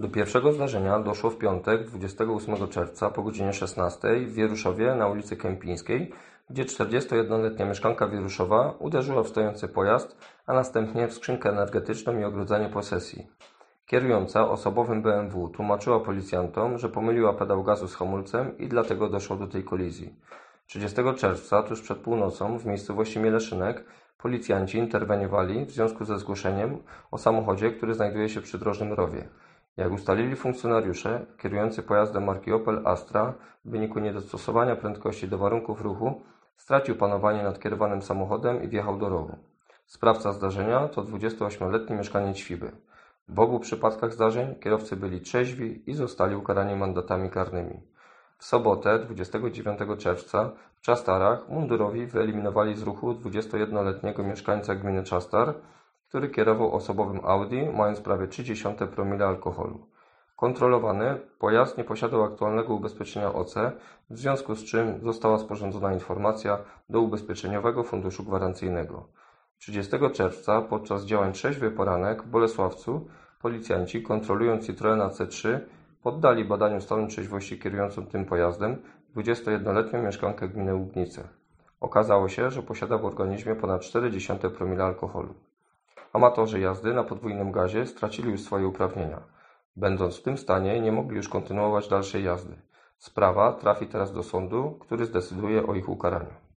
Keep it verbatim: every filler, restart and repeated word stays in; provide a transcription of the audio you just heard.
Do pierwszego zdarzenia doszło w piątek, dwudziestego ósmego czerwca po godzinie szesnastej w Wieruszowie na ulicy Kępińskiej, gdzie czterdziestojednoletnia mieszkanka Wieruszowa uderzyła w stojący pojazd, a następnie w skrzynkę energetyczną i ogrodzenie posesji. Kierująca osobowym B M W tłumaczyła policjantom, że pomyliła pedał gazu z hamulcem i dlatego doszło do tej kolizji. trzydziestego czerwca, tuż przed północą, w miejscowości Mieleszynek, policjanci interweniowali w związku ze zgłoszeniem o samochodzie, który znajduje się przy drożnym rowie. Jak ustalili funkcjonariusze, kierujący pojazdem marki Opel Astra w wyniku niedostosowania prędkości do warunków ruchu stracił panowanie nad kierowanym samochodem i wjechał do rowu. Sprawca zdarzenia to dwudziestoośmioletni mieszkaniec Świby. W obu przypadkach zdarzeń kierowcy byli trzeźwi i zostali ukarani mandatami karnymi. W sobotę, dwudziestego dziewiątego czerwca, w Czastarach mundurowi wyeliminowali z ruchu dwudziestojednoletniego mieszkańca gminy Czastar, który kierował osobowym Audi, mając prawie trzydzieści promili alkoholu. Kontrolowany pojazd nie posiadał aktualnego ubezpieczenia O C, w związku z czym została sporządzona informacja do Ubezpieczeniowego Funduszu Gwarancyjnego. trzydziestego czerwca podczas działań Trzeźwy Poranek w Bolesławcu policjanci, kontrolując Citroena C trzy, poddali badaniu stanu trzeźwości kierującą tym pojazdem dwudziestojednoletnią mieszkankę gminy Łubnice. Okazało się, że posiada w organizmie ponad czterdzieści promili alkoholu. Amatorzy jazdy na podwójnym gazie stracili już swoje uprawnienia. Będąc w tym stanie, nie mogli już kontynuować dalszej jazdy. Sprawa trafi teraz do sądu, który zdecyduje o ich ukaraniu.